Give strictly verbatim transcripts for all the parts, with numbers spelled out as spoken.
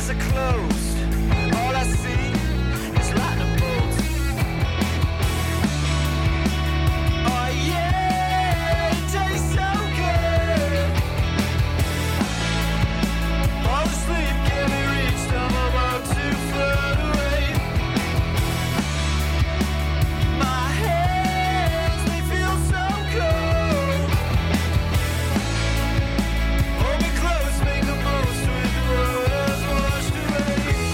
Hold me close, make the most with the waters washed away.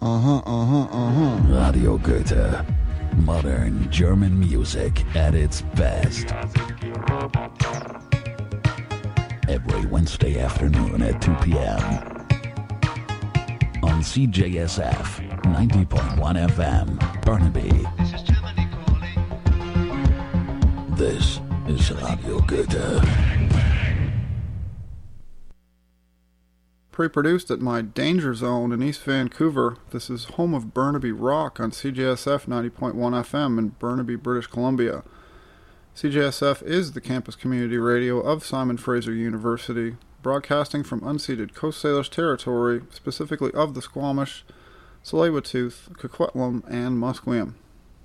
Uh-huh, uh-huh, uh-huh. Radio Goethe. Modern German music at its best. Every Wednesday afternoon at two p.m. on C J S F ninety point one F M, Burnaby. This is Germany calling. This is Radio Goethe. Pre-produced at my Danger Zone in East Vancouver, this is home of Burnaby Rock on C J S F ninety point one F M in Burnaby, British Columbia. C J S F is the campus community radio of Simon Fraser University, broadcasting from unceded Coast Salish territory, specifically of the Squamish, Tsleil-Waututh, Coquitlam, and Musqueam.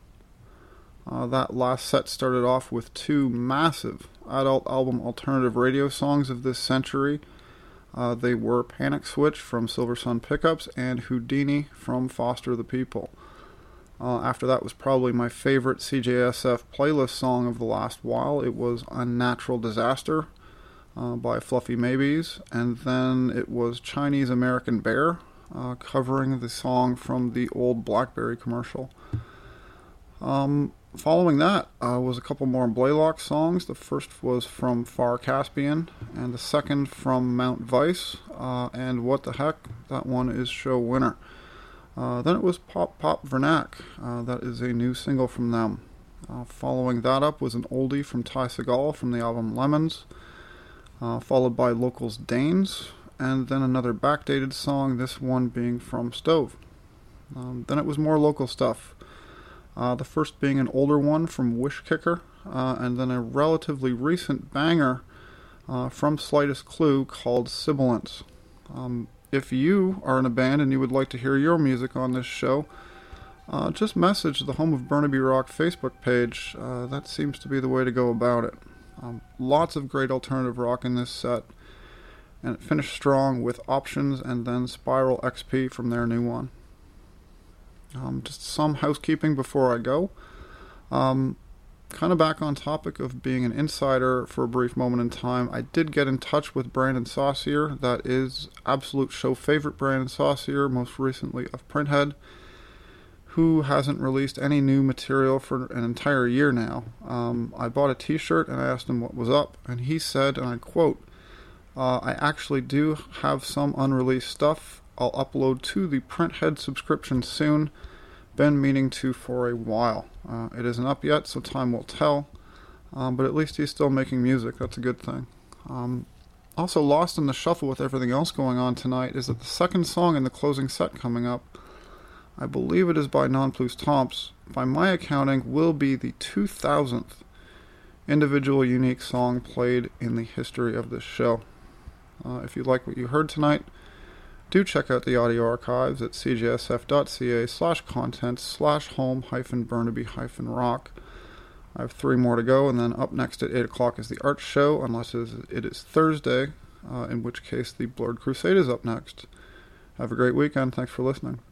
Uh, that last set started off with two massive adult album alternative radio songs of this century. Uh, they were Panic Switch from Silver Sun Pickups and Houdini from Foster the People. Uh, after that was probably my favorite C J S F playlist song of the last while. It was Unnatural Disaster uh, by Fluffy Maybes, and then it was Chinese American Bear uh, covering the song from the old BlackBerry commercial. Um... Following that uh, was a couple more Blaylock songs. The first was from Far Caspian, and the second from Mount Vice, uh, and What the Heck, that one is show winner. Uh, then it was Pop Pop Vernac, uh, that is a new single from them. Uh, following that up was an oldie from Ty Segall from the album Lemons, uh, followed by Locals Danes, and then another backdated song, this one being from Stove. Um, then it was more local stuff. Uh, the first being an older one from Wish Kicker, uh, and then a relatively recent banger uh, from Slightest Clue called Sibilance. Um, if you are in a band and you would like to hear your music on this show, uh, just message the Home of Burnaby Rock Facebook page. Uh, that seems to be the way to go about it. Um, lots of great alternative rock in this set, and it finished strong with Options and then Spiral X P from their new one. Um, just some housekeeping before I go. Um, kind of back on topic of being an insider for a brief moment in time, I did get in touch with Brandon Saucier. That is absolute show favorite Brandon Saucier, most recently of Printhead, who hasn't released any new material for an entire year now. Um, I bought a t-shirt and I asked him what was up, and he said, and I quote, uh, I actually do have some unreleased stuff I'll upload to the Printhead subscription soon. Been meaning to for a while. Uh, it isn't up yet, so time will tell. Um, but at least he's still making music. That's a good thing. Um, also lost in the shuffle with everything else going on tonight is that the second song in the closing set coming up, I believe it is by Non Plus Tomps, by my accounting will be the two thousandth individual unique song played in the history of this show. Uh, if you like what you heard tonight, do check out the audio archives at cjsf.ca slash content slash home hyphen Burnaby hyphen rock. I have three more to go, and then up next at eight o'clock is the art show, unless it is, it is Thursday, uh, in which case the Blurred Crusade is up next. Have a great weekend. Thanks for listening.